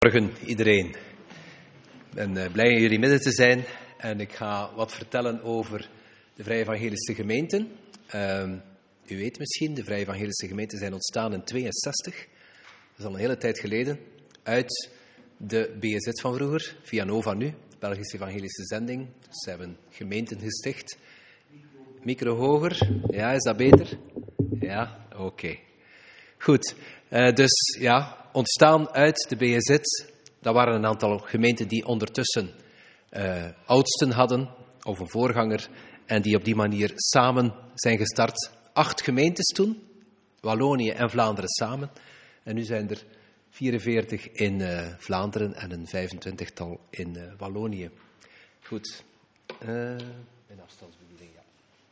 Goedemorgen iedereen. Ik ben blij in jullie midden te zijn en ik ga wat vertellen over de Vrije Evangelische Gemeenten. U weet misschien, de Vrije Evangelische Gemeenten zijn ontstaan in 1962. Dat is al een hele tijd geleden. Uit de BEZ van vroeger, via Nova nu, Belgische Evangelische Zending. Ze hebben gemeenten gesticht. Micro hoger, ja, is dat beter? Ja, oké. Goed, dus ja, ontstaan uit de BEZ. Dat waren een aantal gemeenten die ondertussen oudsten hadden, of een voorganger, en die op die manier samen zijn gestart. 8 gemeentes toen, Wallonië en Vlaanderen samen. En nu zijn er 44 in Vlaanderen en een 25-tal in Wallonië. Goed, mijn afstandsbediening, ja.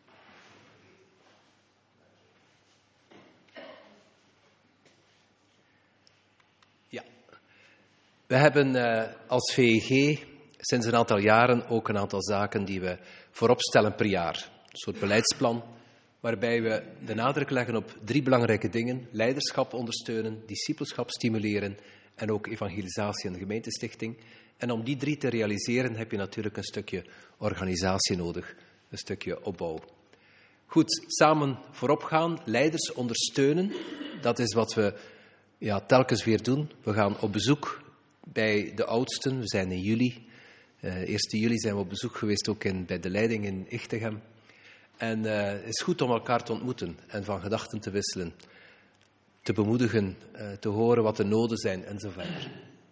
We hebben als VEG sinds een aantal jaren ook een aantal zaken die we voorop stellen per jaar. Een soort beleidsplan waarbij we de nadruk leggen op 3 belangrijke dingen. Leiderschap ondersteunen, discipelschap stimuleren en ook evangelisatie en gemeentestichting. En om die 3 te realiseren heb je natuurlijk een stukje organisatie nodig, een stukje opbouw. Goed, samen voorop gaan, leiders ondersteunen, dat is wat we telkens weer doen. We gaan op bezoek bij de oudsten. We zijn in juli. 1 juli zijn we op bezoek geweest ook bij de leiding in Ichtegem. En het is goed om elkaar te ontmoeten en van gedachten te wisselen, te bemoedigen, te horen wat de noden zijn enzovoort.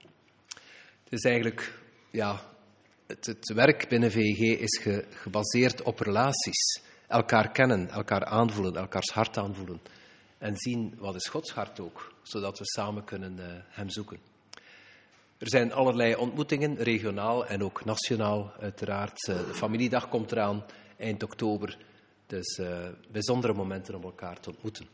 Het is eigenlijk, het werk binnen VEG is gebaseerd op relaties. Elkaar kennen, elkaar aanvoelen, elkaars hart aanvoelen. En zien wat is Gods hart ook, zodat we samen kunnen hem zoeken. Er zijn allerlei ontmoetingen, regionaal en ook nationaal uiteraard. De familiedag komt eraan, eind oktober. Dus bijzondere momenten om elkaar te ontmoeten.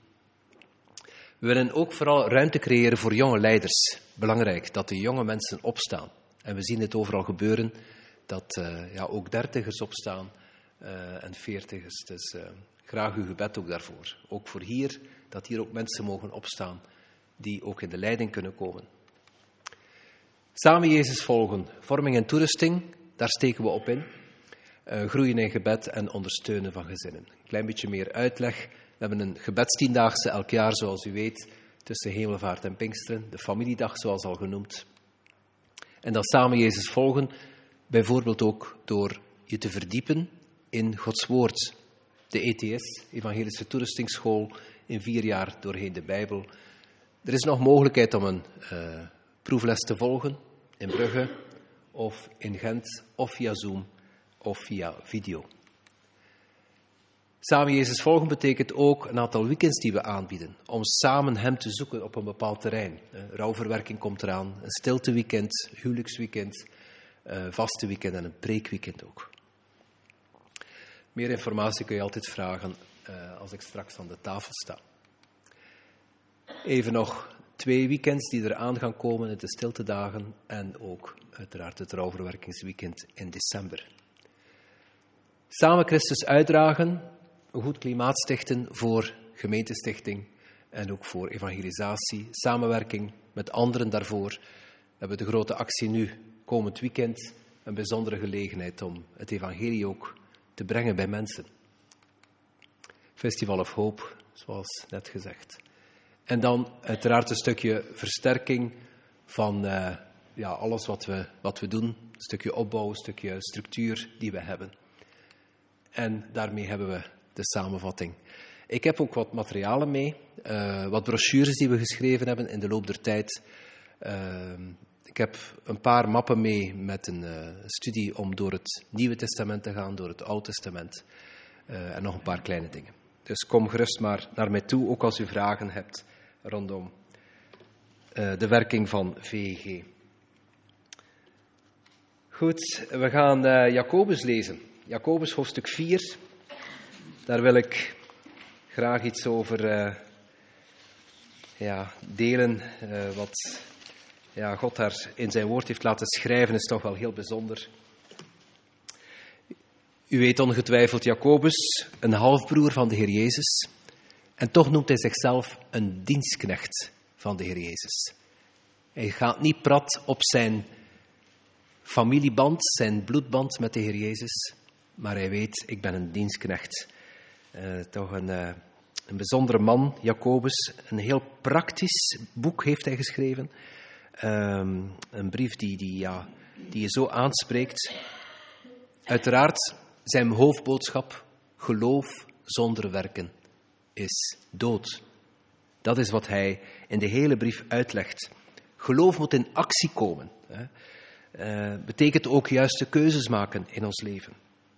We willen ook vooral ruimte creëren voor jonge leiders. Belangrijk dat de jonge mensen opstaan. En we zien het overal gebeuren, dat ook 30ers opstaan en 40ers. Dus graag uw gebed ook daarvoor. Ook voor hier, dat hier ook mensen mogen opstaan die ook in de leiding kunnen komen. Samen Jezus volgen, vorming en toerusting, daar steken we op in. Groeien in gebed en ondersteunen van gezinnen. Een klein beetje meer uitleg. We hebben een gebedstiendaagse elk jaar, zoals u weet, tussen Hemelvaart en Pinksteren. De familiedag, zoals al genoemd. En dan samen Jezus volgen, bijvoorbeeld ook door je te verdiepen in Gods woord. De ETS, Evangelische Toerustingsschool, in 4 jaar doorheen de Bijbel. Er is nog mogelijkheid om een proefles te volgen in Brugge of in Gent of via Zoom of via video. Samen Jezus volgen betekent ook een aantal weekends die we aanbieden om samen hem te zoeken op een bepaald terrein. Rouwverwerking komt eraan, een stilteweekend, huwelijksweekend, vaste weekend en een preekweekend ook. Meer informatie kun je altijd vragen als ik straks aan de tafel sta. Even nog 2 weekends die eraan gaan komen, de stiltedagen en ook uiteraard het rouwverwerkingsweekend in december. Samen Christus uitdragen, een goed klimaat stichten voor gemeentestichting en ook voor evangelisatie, samenwerking met anderen daarvoor. We hebben de grote actie nu, komend weekend, een bijzondere gelegenheid om het evangelie ook te brengen bij mensen. Festival of Hope, zoals net gezegd. En dan uiteraard een stukje versterking van alles wat we doen. Een stukje opbouw, een stukje structuur die we hebben. En daarmee hebben we de samenvatting. Ik heb ook wat materialen mee, wat brochures die we geschreven hebben in de loop der tijd. Ik heb een paar mappen mee met een studie om door het Nieuwe Testament te gaan, door het Oude Testament. En nog een paar kleine dingen. Dus kom gerust maar naar mij toe, ook als u vragen hebt rondom de werking van VEG. Goed, we gaan Jacobus lezen. Jacobus hoofdstuk 4. Daar wil ik graag iets over delen. Wat God daar in zijn woord heeft laten schrijven is toch wel heel bijzonder. U weet ongetwijfeld Jacobus, een halfbroer van de Heer Jezus. En toch noemt hij zichzelf een dienstknecht van de Heer Jezus. Hij gaat niet prat op zijn familieband, zijn bloedband met de Heer Jezus. Maar hij weet, ik ben een dienstknecht. Toch een bijzondere man, Jacobus. Een heel praktisch boek heeft hij geschreven. Een brief die je zo aanspreekt. Uiteraard zijn hoofdboodschap, geloof zonder werken is dood. Dat is wat hij in de hele brief uitlegt. Geloof moet in actie komen. Betekent ook juiste keuzes maken in ons leven.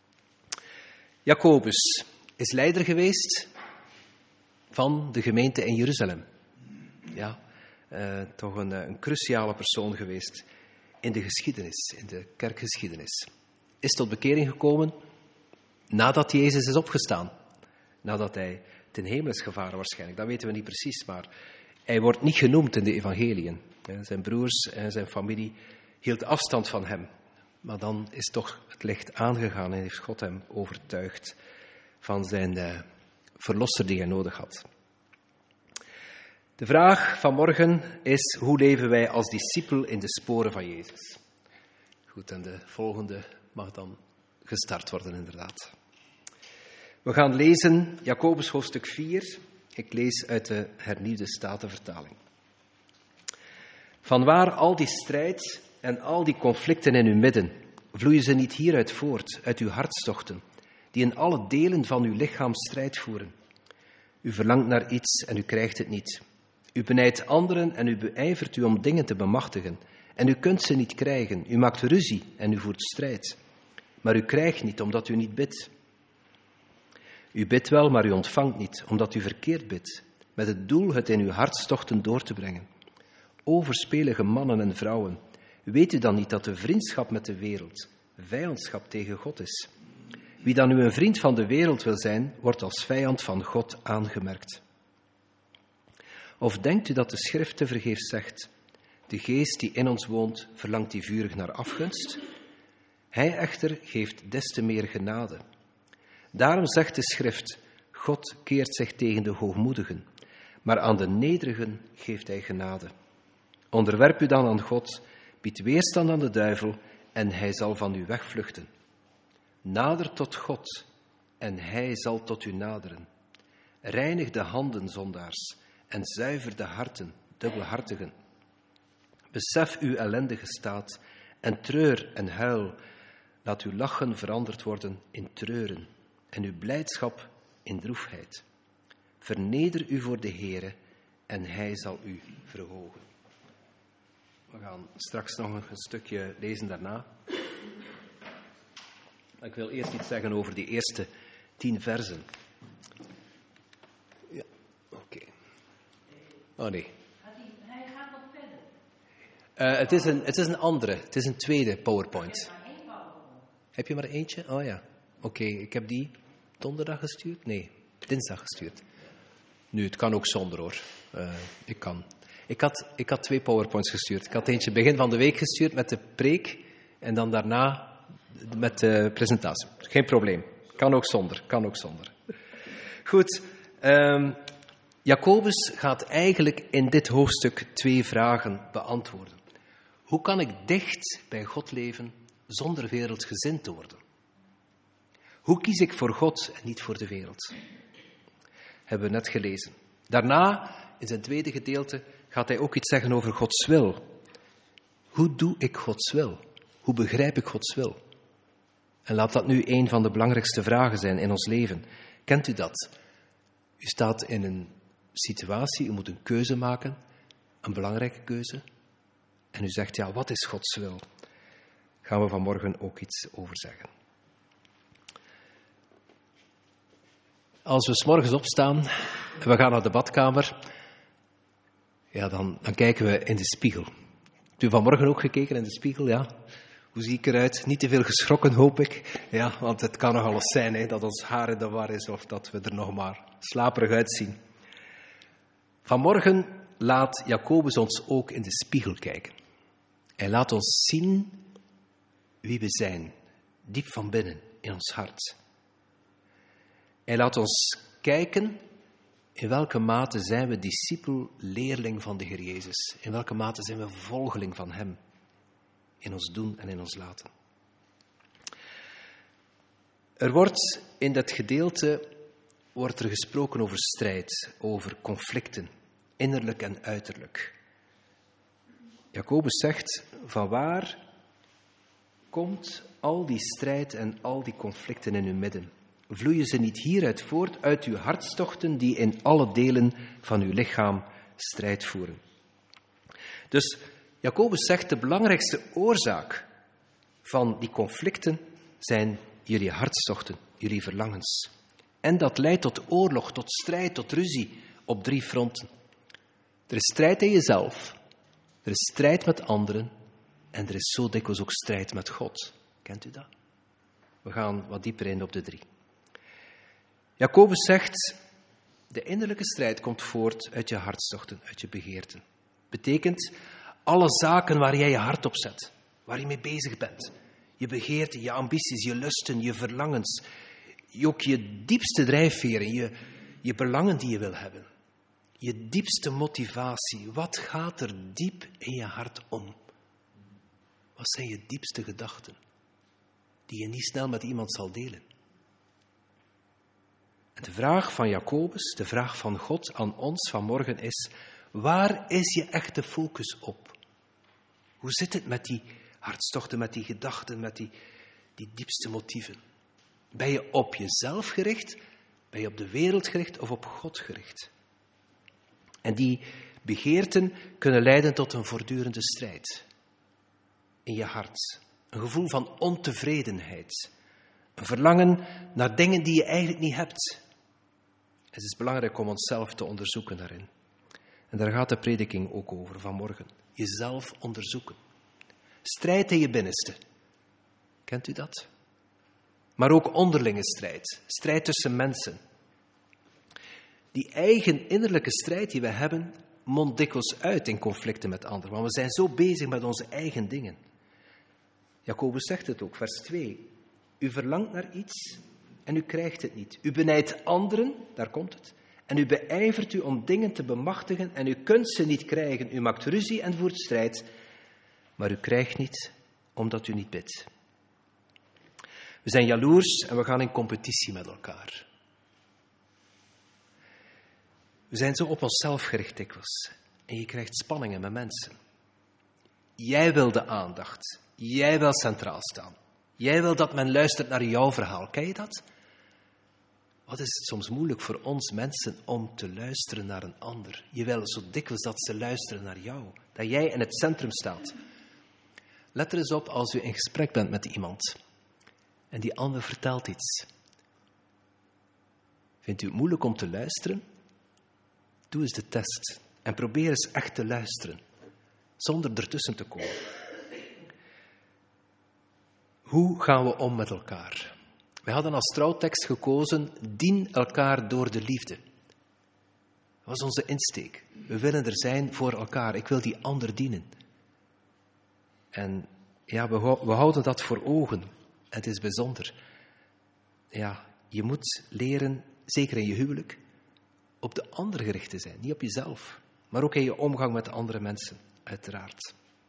Jacobus is leider geweest van de gemeente in Jeruzalem. Ja, toch een cruciale persoon geweest in de geschiedenis, in de kerkgeschiedenis. Is tot bekering gekomen nadat Jezus is opgestaan. Nadat hij ten hemel is gevaren waarschijnlijk. Dat weten we niet precies, maar hij wordt niet genoemd in de evangeliën. Zijn broers en zijn familie hield afstand van hem. Maar dan is toch het licht aangegaan en heeft God hem overtuigd van zijn verlosser die hij nodig had. De vraag van morgen is, hoe leven wij als discipel in de sporen van Jezus? Goed, en de volgende mag dan gestart worden inderdaad. We gaan lezen Jacobus hoofdstuk 4. Ik lees uit de hernieuwde Statenvertaling. Vanwaar al die strijd en al die conflicten in uw midden? Vloeien ze niet hieruit voort, uit uw hartstochten, die in alle delen van uw lichaam strijd voeren? U verlangt naar iets en u krijgt het niet. U benijdt anderen en u beijvert u om dingen te bemachtigen. En u kunt ze niet krijgen. U maakt ruzie en u voert strijd. Maar u krijgt niet, omdat u niet bidt. U bidt wel, maar u ontvangt niet, omdat u verkeerd bidt, met het doel het in uw hartstochten door te brengen. Overspelige mannen en vrouwen, weet u dan niet dat de vriendschap met de wereld vijandschap tegen God is? Wie dan nu een vriend van de wereld wil zijn, wordt als vijand van God aangemerkt. Of denkt u dat de schrift tevergeefs zegt, de geest die in ons woont, verlangt die vurig naar afgunst? Hij echter geeft des te meer genade. Daarom zegt de schrift, God keert zich tegen de hoogmoedigen, maar aan de nederigen geeft hij genade. Onderwerp u dan aan God, bied weerstand aan de duivel en hij zal van u wegvluchten. Nader tot God en hij zal tot u naderen. Reinig de handen, zondaars, en zuiver de harten, dubbelhartigen. Besef uw ellendige staat en treur en huil. Laat uw lachen veranderd worden in treuren en uw blijdschap in droefheid. Verneder u voor de Heere en hij zal u verhogen. We gaan straks nog een stukje lezen daarna. Ik wil eerst iets zeggen over die eerste 10 versen. Ja, oké. Oh nee. Hij gaat nog verder. Het is een andere. Het is een tweede PowerPoint. Heb je maar eentje? Oh ja. Oké, ik heb die donderdag gestuurd? Nee, dinsdag gestuurd. Nu, het kan ook zonder hoor. Ik had 2 PowerPoints gestuurd. Ik had eentje begin van de week gestuurd met de preek en dan daarna met de presentatie. Geen probleem. Kan ook zonder. Goed. Jacobus gaat eigenlijk in dit hoofdstuk 2 vragen beantwoorden. Hoe kan ik dicht bij God leven zonder wereldgezind te worden? Hoe kies ik voor God en niet voor de wereld? Hebben we net gelezen. Daarna, in zijn tweede gedeelte, gaat hij ook iets zeggen over Gods wil. Hoe doe ik Gods wil? Hoe begrijp ik Gods wil? En laat dat nu een van de belangrijkste vragen zijn in ons leven. Kent u dat? U staat in een situatie, u moet een keuze maken, een belangrijke keuze. En u zegt, ja, wat is Gods wil? Gaan we vanmorgen ook iets over zeggen. Als we 's morgens opstaan en we gaan naar de badkamer, ja, dan kijken we in de spiegel. Hebt u vanmorgen ook gekeken in de spiegel? Ja. Hoe zie ik eruit? Niet te veel geschrokken, hoop ik. Ja, want het kan nog alles zijn hè, dat ons haar in de war is of dat we er nog maar slaperig uitzien. Vanmorgen laat Jacobus ons ook in de spiegel kijken. Hij laat ons zien wie we zijn, diep van binnen in ons hart. Hij laat ons kijken In welke mate zijn we discipel, leerling van de Heer Jezus? In welke mate zijn we volgeling van Hem? In ons doen en in ons laten. Er wordt in dat gedeelte gesproken over strijd, over conflicten, innerlijk en uiterlijk. Jacobus zegt, vanwaar komt al die strijd en al die conflicten in uw midden? Vloeien ze niet hieruit voort, uit uw hartstochten die in alle delen van uw lichaam strijd voeren? Dus Jacobus zegt, de belangrijkste oorzaak van die conflicten zijn jullie hartstochten, jullie verlangens. En dat leidt tot oorlog, tot strijd, tot ruzie op 3 fronten. Er is strijd in jezelf, er is strijd met anderen en er is zo dikwijls ook strijd met God. Kent u dat? We gaan wat dieper in op de 3. Jacobus zegt, de innerlijke strijd komt voort uit je hartstochten, uit je begeerten. Betekent alle zaken waar jij je hart op zet, waar je mee bezig bent. Je begeerten, je ambities, je lusten, je verlangens. Ook je diepste drijfveren, je belangen die je wil hebben. Je diepste motivatie. Wat gaat er diep in je hart om? Wat zijn je diepste gedachten? Die je niet snel met iemand zal delen. En de vraag van Jacobus, de vraag van God aan ons vanmorgen is, waar is je echte focus op? Hoe zit het met die hartstochten, met die gedachten, met die diepste motieven? Ben je op jezelf gericht? Ben je op de wereld gericht of op God gericht? En die begeerten kunnen leiden tot een voortdurende strijd in je hart. Een gevoel van ontevredenheid. Een verlangen naar dingen die je eigenlijk niet hebt. Het is belangrijk om onszelf te onderzoeken daarin. En daar gaat de prediking ook over vanmorgen. Jezelf onderzoeken. Strijd in je binnenste. Kent u dat? Maar ook onderlinge strijd. Strijd tussen mensen. Die eigen innerlijke strijd die we hebben, mondt dikwijls uit in conflicten met anderen. Want we zijn zo bezig met onze eigen dingen. Jacobus zegt het ook, vers 2. U verlangt naar iets en u krijgt het niet. U benijdt anderen, daar komt het. En u beijvert u om dingen te bemachtigen en u kunt ze niet krijgen. U maakt ruzie en voert strijd, maar u krijgt niet omdat u niet bidt. We zijn jaloers en we gaan in competitie met elkaar. We zijn zo op onszelf gericht dikwijls. En je krijgt spanningen met mensen. Jij wil de aandacht. Jij wil centraal staan. Jij wil dat men luistert naar jouw verhaal. Ken je dat? Wat is het soms moeilijk voor ons mensen om te luisteren naar een ander? Je wil zo dikwijls dat ze luisteren naar jou. Dat jij in het centrum staat. Let er eens op als u in gesprek bent met iemand. En die ander vertelt iets. Vindt u het moeilijk om te luisteren? Doe eens de test. En probeer eens echt te luisteren. Zonder ertussen te komen. Hoe gaan we om met elkaar? Wij hadden als trouwtekst gekozen, dien elkaar door de liefde. Dat was onze insteek. We willen er zijn voor elkaar. Ik wil die ander dienen. En ja, we houden dat voor ogen. En het is bijzonder. Ja, je moet leren, zeker in je huwelijk, op de ander gericht te zijn. Niet op jezelf, maar ook in je omgang met de andere mensen, uiteraard.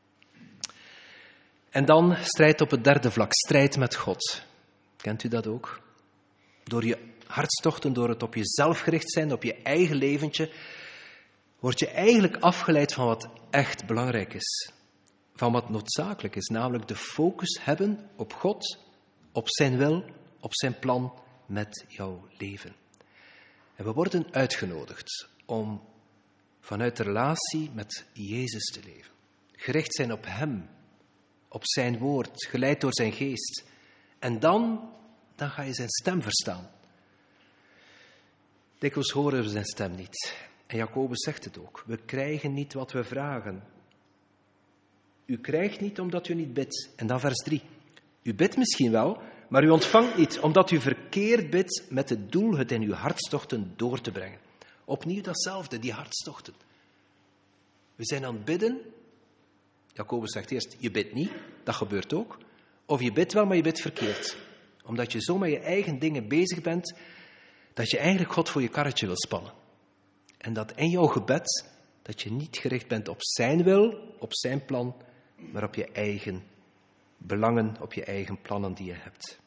En dan strijd op het derde vlak, strijd met God. Kent u dat ook? Door je hartstochten, door het op jezelf gericht zijn, op je eigen leventje, word je eigenlijk afgeleid van wat echt belangrijk is. Van wat noodzakelijk is, namelijk de focus hebben op God, op zijn wil, op zijn plan met jouw leven. En we worden uitgenodigd om vanuit de relatie met Jezus te leven. Gericht zijn op Hem, op zijn woord, geleid door zijn geest. En dan ga je zijn stem verstaan. Dikwijls horen we zijn stem niet. En Jacobus zegt het ook. We krijgen niet wat we vragen. U krijgt niet omdat u niet bidt. En dan vers 3. U bidt misschien wel, maar u ontvangt niet omdat u verkeerd bidt met het doel het in uw hartstochten door te brengen. Opnieuw datzelfde, die hartstochten. We zijn aan het bidden. Jacobus zegt eerst, je bidt niet, dat gebeurt ook. Of je bidt wel, maar je bidt verkeerd. Omdat je zo met je eigen dingen bezig bent, dat je eigenlijk God voor je karretje wil spannen. En dat in jouw gebed, dat je niet gericht bent op zijn wil, op zijn plan, maar op je eigen belangen, op je eigen plannen die je hebt.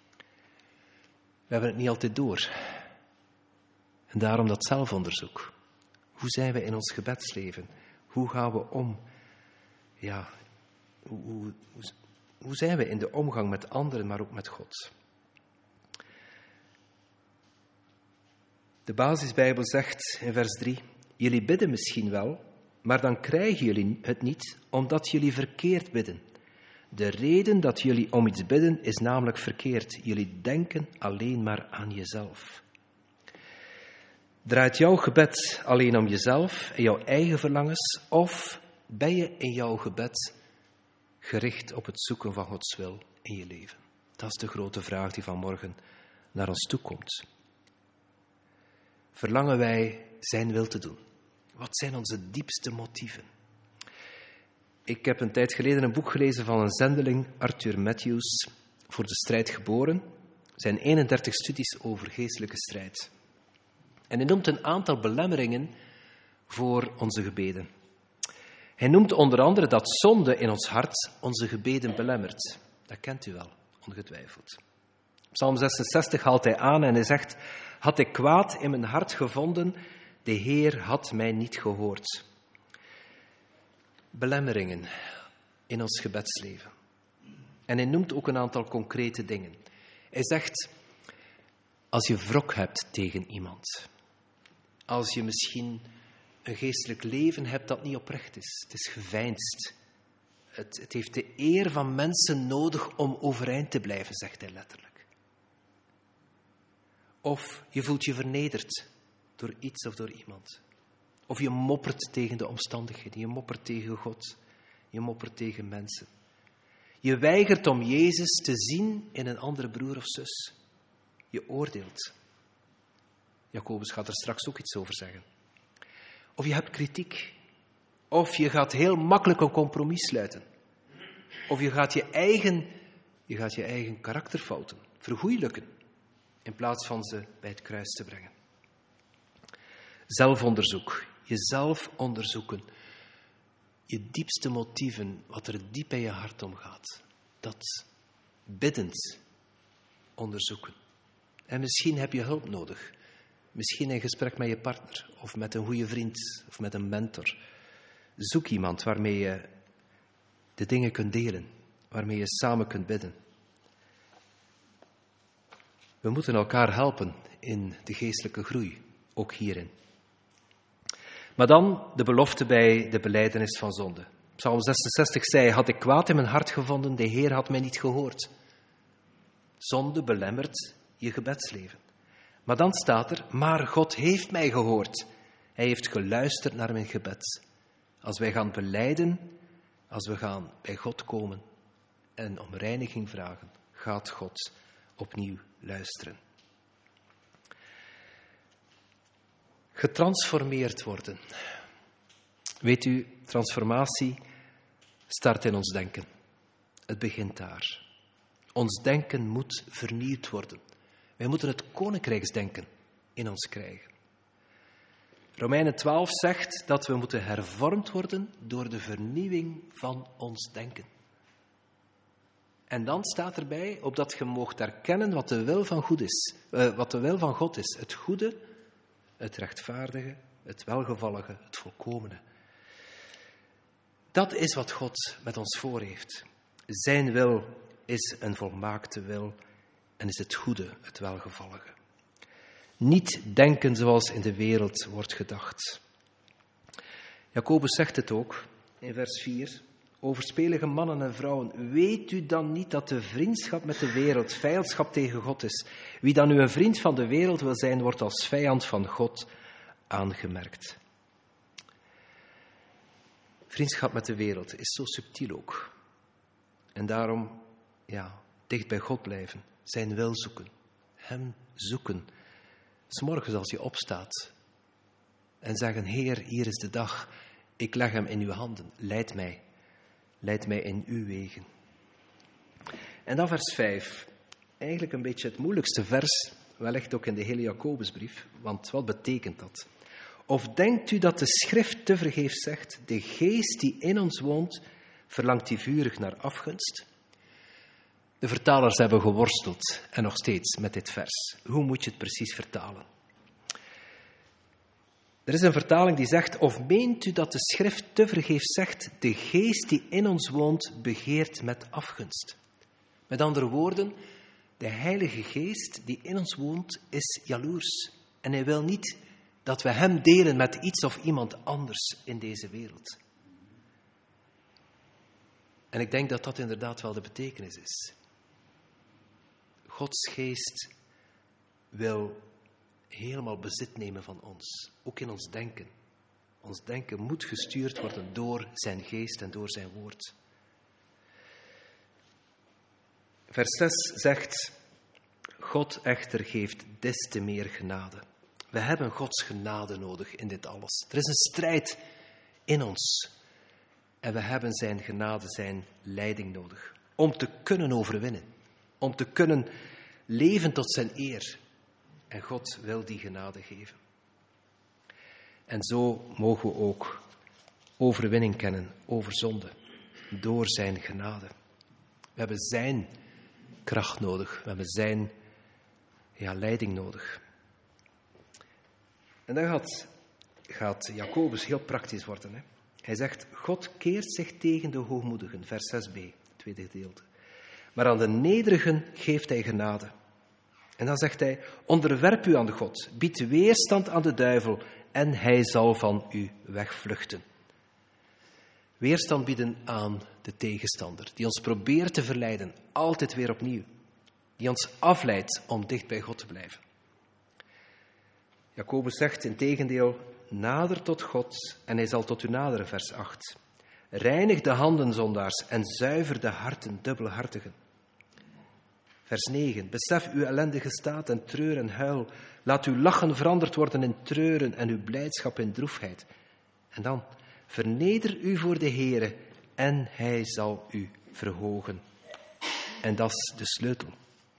We hebben het niet altijd door. En daarom dat zelfonderzoek. Hoe zijn we in ons gebedsleven? Hoe gaan we om? Ja, hoe zijn we in de omgang met anderen, maar ook met God? De basisbijbel zegt in vers 3, jullie bidden misschien wel, maar dan krijgen jullie het niet, omdat jullie verkeerd bidden. De reden dat jullie om iets bidden is namelijk verkeerd. Jullie denken alleen maar aan jezelf. Draait jouw gebed alleen om jezelf en jouw eigen verlangens, of ben je in jouw gebed gericht op het zoeken van Gods wil in je leven? Dat is de grote vraag die vanmorgen naar ons toe komt. Verlangen wij zijn wil te doen? Wat zijn onze diepste motieven? Ik heb een tijd geleden een boek gelezen van een zendeling, Arthur Matthews, Voor de strijd geboren. Zijn 31 studies over geestelijke strijd. En hij noemt een aantal belemmeringen voor onze gebeden. Hij noemt onder andere dat zonde in ons hart onze gebeden belemmert. Dat kent u wel, ongetwijfeld. Psalm 66 haalt hij aan en hij zegt, had ik kwaad in mijn hart gevonden, de Heer had mij niet gehoord. Belemmeringen in ons gebedsleven. En hij noemt ook een aantal concrete dingen. Hij zegt, als je wrok hebt tegen iemand, als je misschien een geestelijk leven hebt dat niet oprecht is, het is geveinsd, het heeft de eer van mensen nodig om overeind te blijven, zegt hij letterlijk. Of je voelt je vernederd door iets of door iemand. Of je moppert tegen de omstandigheden, je moppert tegen God, je moppert tegen mensen. Je weigert om Jezus te zien in een andere broer of zus. Je oordeelt. Jacobus gaat er straks ook iets over zeggen. Of je hebt kritiek. Of je gaat heel makkelijk een compromis sluiten. Of je gaat je eigen karakterfouten vergoeilijken, in plaats van ze bij het kruis te brengen. Zelfonderzoek. Jezelf onderzoeken. Je diepste motieven, wat er diep in je hart omgaat. Dat biddend onderzoeken. En misschien heb je hulp nodig. Misschien in gesprek met je partner, of met een goede vriend, of met een mentor. Zoek iemand waarmee je de dingen kunt delen, waarmee je samen kunt bidden. We moeten elkaar helpen in de geestelijke groei, ook hierin. Maar dan de belofte bij de belijdenis van zonde. Psalm 66 zei, had ik kwaad in mijn hart gevonden, de Heer had mij niet gehoord. Zonde belemmert je gebedsleven. Maar dan staat er, maar God heeft mij gehoord. Hij heeft geluisterd naar mijn gebed. Als wij gaan belijden, als we gaan bij God komen en om reiniging vragen, gaat God opnieuw luisteren. Getransformeerd worden. Weet u, transformatie start in ons denken. Het begint daar. Ons denken moet vernieuwd worden. Wij moeten het koninkrijksdenken in ons krijgen. Romeinen 12 zegt dat we moeten hervormd worden door de vernieuwing van ons denken. En dan staat erbij, opdat je moogt erkennen wat de wil van God is. Het goede, het rechtvaardige, het welgevallige, het volkomene. Dat is wat God met ons voor heeft. Zijn wil is een volmaakte wil en is het goede, het welgevallige. Niet denken zoals in de wereld wordt gedacht. Jacobus zegt het ook in vers 4. Overspelige mannen en vrouwen, weet u dan niet dat de vriendschap met de wereld vijandschap tegen God is? Wie dan nu een vriend van de wereld wil zijn, wordt als vijand van God aangemerkt. Vriendschap met de wereld is zo subtiel ook. En daarom, dicht bij God blijven, zijn wil zoeken, hem zoeken. 's Morgens als je opstaat en zeggen, Heer, hier is de dag, ik leg hem in uw handen, leid mij in uw wegen. En dan vers 5, eigenlijk een beetje het moeilijkste vers, wellicht ook in de hele Jacobusbrief, want wat betekent dat? Of denkt u dat de schrift tevergeefs zegt, de geest die in ons woont, verlangt die vurig naar afgunst? De vertalers hebben geworsteld, en nog steeds, met dit vers. Hoe moet je het precies vertalen? Er is een vertaling die zegt, of meent u dat de schrift tevergeefs zegt, de geest die in ons woont, begeert met afgunst? Met andere woorden, de Heilige Geest die in ons woont, is jaloers. En hij wil niet dat we hem delen met iets of iemand anders in deze wereld. En ik denk dat dat inderdaad wel de betekenis is. Gods Geest wil helemaal bezit nemen van ons, ook in ons denken. Ons denken moet gestuurd worden door zijn Geest en door zijn woord. Vers 6 zegt, God echter geeft des te meer genade. We hebben Gods genade nodig in dit alles. Er is een strijd in ons. En we hebben zijn genade, zijn leiding nodig. Om te kunnen overwinnen. Om te kunnen leven tot zijn eer. En God wil die genade geven. En zo mogen we ook overwinning kennen over zonde. Door zijn genade. We hebben zijn kracht nodig. We hebben zijn leiding nodig. En dan gaat Jacobus heel praktisch worden. Hè? Hij zegt, God keert zich tegen de hoogmoedigen, vers 6b, tweede gedeelte. Maar aan de nederigen geeft hij genade. En dan zegt hij, onderwerp u aan God, bied weerstand aan de duivel en hij zal van u wegvluchten. Weerstand bieden aan de tegenstander, die ons probeert te verleiden, altijd weer opnieuw. Die ons afleidt om dicht bij God te blijven. Jacobus zegt integendeel, nader tot God en hij zal tot u naderen, vers 8. Reinig de handen, zondaars, en zuiver de harten, dubbelhartigen. Vers 9. Besef uw ellendige staat en treur en huil. Laat uw lachen veranderd worden in treuren en uw blijdschap in droefheid. En dan, verneder u voor de Heere en hij zal u verhogen. En dat is de sleutel.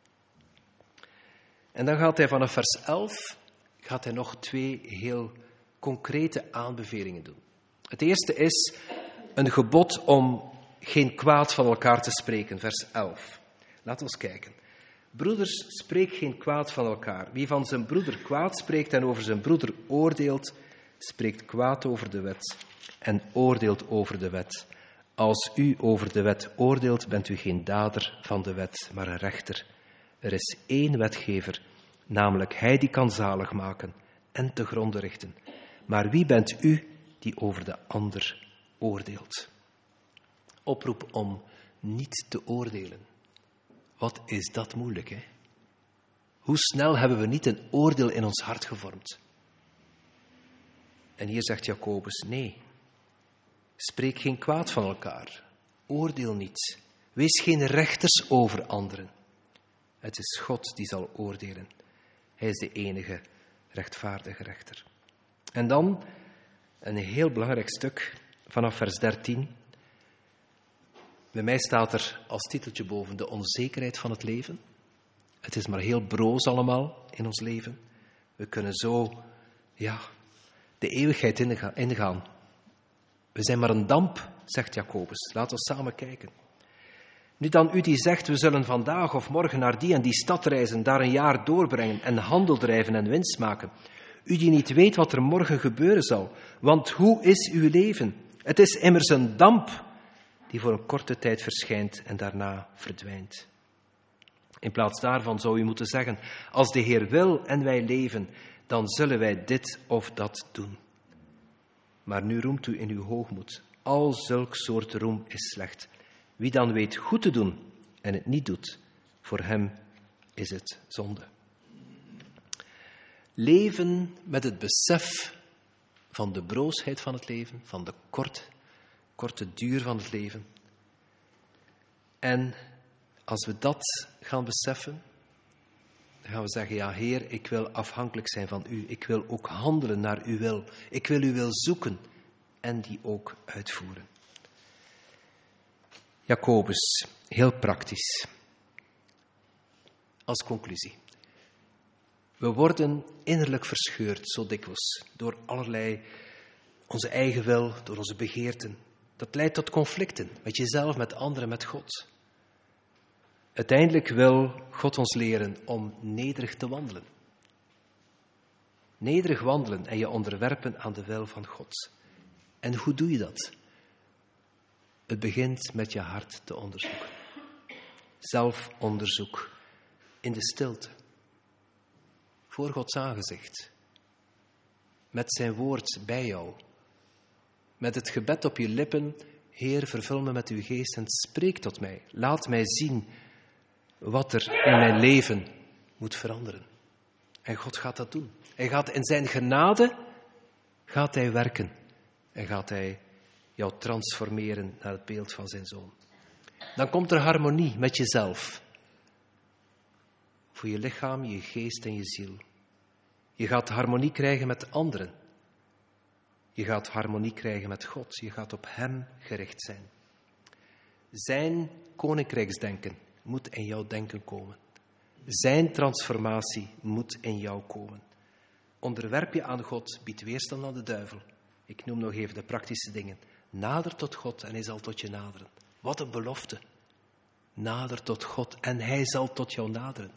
En dan gaat hij vanaf vers 11 nog 2 heel concrete aanbevelingen doen. Het eerste is een gebod om geen kwaad van elkaar te spreken, vers 11. Laten we eens kijken. Broeders, spreek geen kwaad van elkaar. Wie van zijn broeder kwaad spreekt en over zijn broeder oordeelt, spreekt kwaad over de wet en oordeelt over de wet. Als u over de wet oordeelt, bent u geen dader van de wet, maar een rechter. Er is 1 wetgever, namelijk hij die kan zalig maken en te gronde richten. Maar wie bent u die over de ander oordeelt? Oproep om niet te oordelen. Wat is dat moeilijk, hè? Hoe snel hebben we niet een oordeel in ons hart gevormd? En hier zegt Jacobus, nee. Spreek geen kwaad van elkaar. Oordeel niet. Wees geen rechters over anderen. Het is God die zal oordelen. Hij is de enige rechtvaardige rechter. En dan een heel belangrijk stuk vanaf vers 13. Bij mij staat er als titeltje boven de onzekerheid van het leven. Het is maar heel broos allemaal in ons leven. We kunnen zo, de eeuwigheid ingaan. We zijn maar een damp, zegt Jacobus. Laten we samen kijken. Nu dan u die zegt, we zullen vandaag of morgen naar die en die stad reizen, daar een jaar doorbrengen en handel drijven en winst maken. U die niet weet wat er morgen gebeuren zal. Want hoe is uw leven? Het is immers een damp die voor een korte tijd verschijnt en daarna verdwijnt. In plaats daarvan zou u moeten zeggen, als de Heer wil en wij leven, dan zullen wij dit of dat doen. Maar nu roemt u in uw hoogmoed. Al zulk soort roem is slecht. Wie dan weet goed te doen en het niet doet, voor hem is het zonde. Leven met het besef van de broosheid van het leven, van de korte duur van het leven. En als we dat gaan beseffen, dan gaan we zeggen, ja Heer, ik wil afhankelijk zijn van u. Ik wil ook handelen naar uw wil. Ik wil uw wil zoeken en die ook uitvoeren. Jacobus, heel praktisch. Als conclusie. We worden innerlijk verscheurd, zo dikwijls, door allerlei, onze eigen wil, door onze begeerten. Dat leidt tot conflicten, met jezelf, met anderen, met God. Uiteindelijk wil God ons leren om nederig te wandelen. Nederig wandelen en je onderwerpen aan de wil van God. En hoe doe je dat? Het begint met je hart te onderzoeken. Zelfonderzoek. In de stilte. Voor Gods aangezicht. Met zijn woord bij jou. Met het gebed op je lippen. Heer, vervul me met uw geest en spreek tot mij. Laat mij zien wat er in mijn leven moet veranderen. En God gaat dat doen. Hij gaat in zijn genade gaat hij werken. En gaat hij jou transformeren naar het beeld van zijn Zoon. Dan komt er harmonie met jezelf. Voor je lichaam, je geest en je ziel. Je gaat harmonie krijgen met anderen. Je gaat harmonie krijgen met God. Je gaat op hem gericht zijn. Zijn koninkrijksdenken moet in jouw denken komen. Zijn transformatie moet in jou komen. Onderwerp je aan God, bied weerstand aan de duivel. Ik noem nog even de praktische dingen. Nader tot God en hij zal tot je naderen. Wat een belofte. Nader tot God en hij zal tot jou naderen.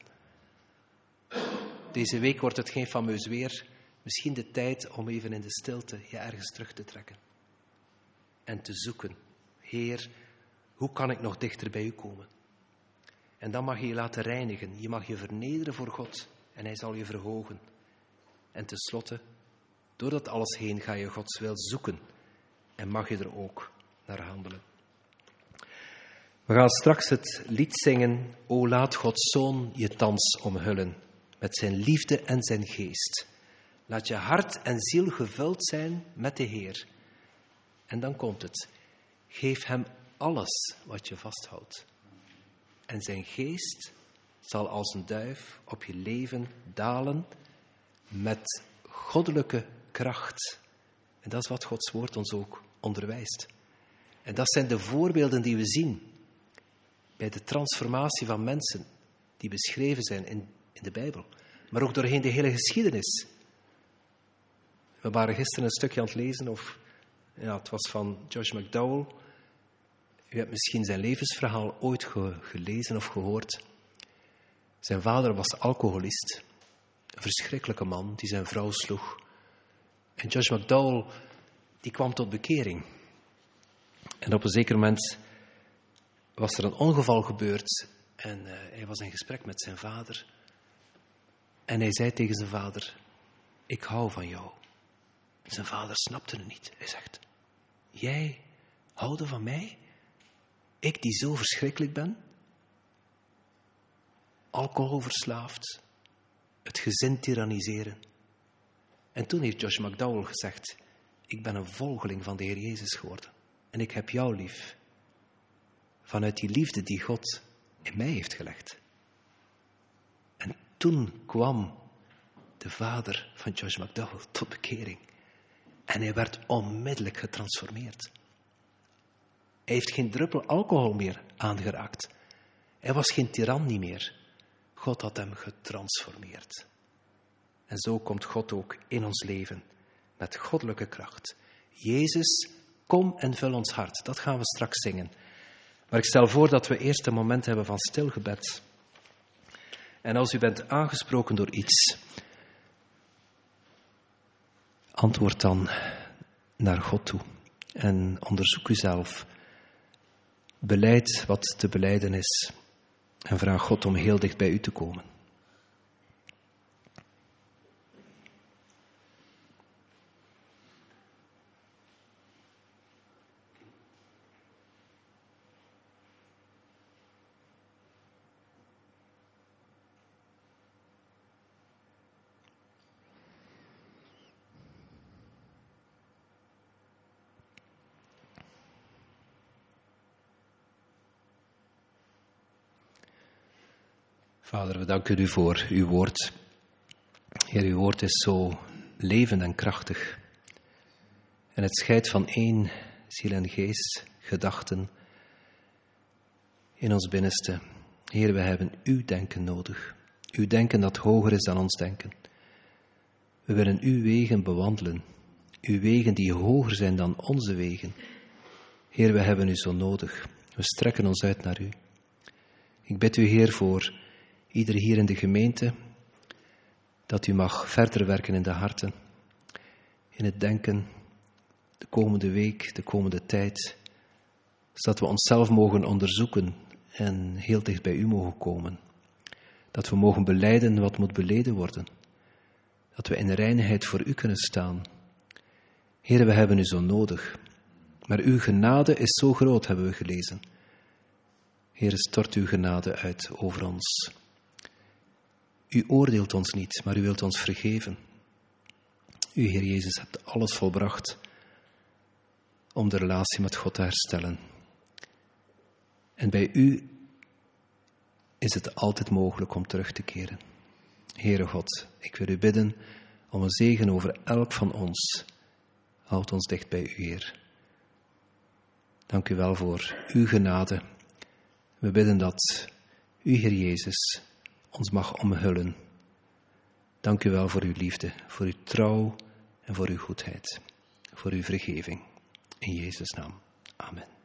Deze week wordt het geen fameus weer. Misschien de tijd om even in de stilte je ergens terug te trekken. En te zoeken. Heer, hoe kan ik nog dichter bij u komen? En dan mag je je laten reinigen. Je mag je vernederen voor God. En hij zal je verhogen. En tenslotte, door dat alles heen ga je Gods wil zoeken. En mag je er ook naar handelen. We gaan straks het lied zingen. O laat Gods Zoon je thans omhullen. Met zijn liefde en zijn geest. Laat je hart en ziel gevuld zijn met de Heer. En dan komt het. Geef hem alles wat je vasthoudt. En zijn geest zal als een duif op je leven dalen met goddelijke kracht. En dat is wat Gods woord ons ook onderwijst. En dat zijn de voorbeelden die we zien bij de transformatie van mensen die beschreven zijn in de Bijbel. Maar ook doorheen de hele geschiedenis. We waren gisteren een stukje aan het lezen, het was van Josh McDowell. U hebt misschien zijn levensverhaal ooit gelezen of gehoord. Zijn vader was alcoholist. Een verschrikkelijke man die zijn vrouw sloeg. En Josh McDowell, die kwam tot bekering. En op een zeker moment was er een ongeval gebeurd. En hij was in gesprek met zijn vader. En hij zei tegen zijn vader, ik hou van jou. Zijn vader snapte het niet. Hij zegt, jij houden van mij? Ik die zo verschrikkelijk ben? Alcoholverslaafd. Het gezin tyranniseren. En toen heeft Josh McDowell gezegd, ik ben een volgeling van de Heer Jezus geworden. En ik heb jou lief. Vanuit die liefde die God in mij heeft gelegd. En toen kwam de vader van Josh McDowell tot bekering. En hij werd onmiddellijk getransformeerd. Hij heeft geen druppel alcohol meer aangeraakt. Hij was geen tiran meer. God had hem getransformeerd. En zo komt God ook in ons leven. Met goddelijke kracht. Jezus, kom en vul ons hart. Dat gaan we straks zingen. Maar ik stel voor dat we eerst een moment hebben van stilgebed. En als u bent aangesproken door iets, antwoord dan naar God toe. En onderzoek uzelf. Beleid wat te belijden is. En vraag God om heel dicht bij u te komen. Vader, we danken u voor uw woord. Heer, uw woord is zo levend en krachtig. En het scheidt van één ziel en geest, gedachten in ons binnenste. Heer, we hebben uw denken nodig. Uw denken dat hoger is dan ons denken. We willen uw wegen bewandelen. Uw wegen die hoger zijn dan onze wegen. Heer, we hebben u zo nodig. We strekken ons uit naar u. Ik bid u, Heer, voor ieder hier in de gemeente, dat u mag verder werken in de harten, in het denken, de komende week, de komende tijd, zodat we onszelf mogen onderzoeken en heel dicht bij u mogen komen. Dat we mogen belijden wat moet beleden worden. Dat we in reinheid voor u kunnen staan. Heer, we hebben u zo nodig. Maar uw genade is zo groot, hebben we gelezen. Heer, stort uw genade uit over ons. U oordeelt ons niet, maar u wilt ons vergeven. U, Heer Jezus, hebt alles volbracht om de relatie met God te herstellen. En bij u is het altijd mogelijk om terug te keren. Heere God, ik wil u bidden om een zegen over elk van ons. Houd ons dicht bij u, Heer. Dank u wel voor uw genade. We bidden dat u, Heer Jezus, ons mag omhullen. Dank u wel voor uw liefde, voor uw trouw en voor uw goedheid. Voor uw vergeving. In Jezus' naam. Amen.